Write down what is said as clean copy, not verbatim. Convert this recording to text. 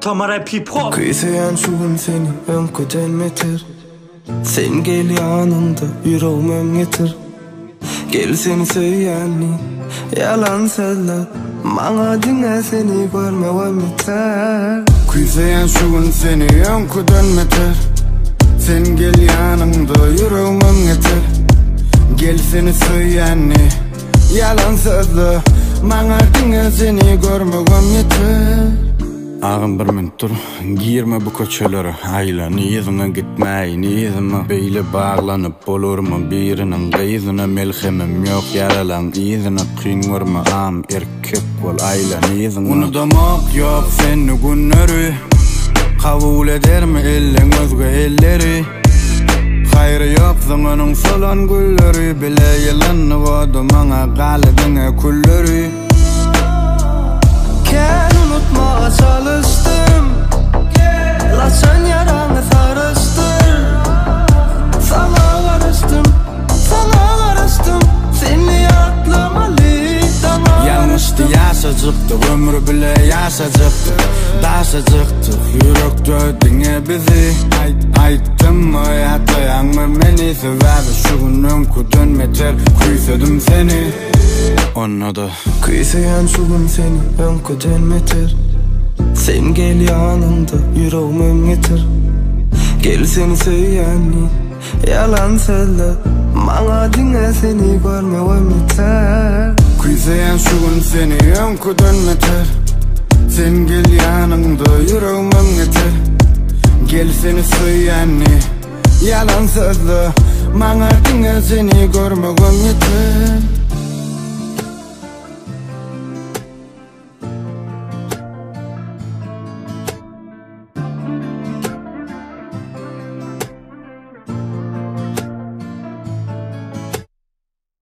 Tamara Pipop. Kıysayan şu gün seni önküden meter. Sen gel yanımda yüreğime getir. Gel seni söyleyenli yalan söyler. Bana dinle seni görmem yeter. Kıysayan şu gün seni önküden meter. Sen gel yanımda yüreğime getir. Gel seni söyleyenli yalan söyler. Bana dinle seni görmem yeter. Ağın bir mintur, girme bu köçelere. Ayla niyizine gitmey, niyizime beyle bağlanıp olurma. Birinin gıyzına melhemim yok yaralan. İyizine kıyın varma am erkek ol ayla niyizine. Unudamak yok seni günleri. Kabul eder mi ellen özge elleri? Hayrı yok zamanın solan gülleri. Bile yalanı vardı bana galibine kulleri. Ken unutmaya çalıştım. Laçan yaranı sarıştır. Sana karıştım, sana karıştım. Seni atlamalı tamam. Yanlıştı yaşacaktı, ömrü bile yaşacaktı. Daşacaktı, yürek dödüne bizi. Ayttım mı yatayan mı beni sever. Şu gün önküden meter, kuysadım seni. Ona da Kıysayan şu gün seni önküden meter. Sen gel yanımda yüreğime getir. Gel seni söyleyenli yalan söyler. Bana dinle seni görmem yeter. kuysayan şu gün seni önküden meter. Sen gel yanımda yüreğime getir. Gel seni söyleyenli yalan söyler. Bana dinle seni görmem yeter.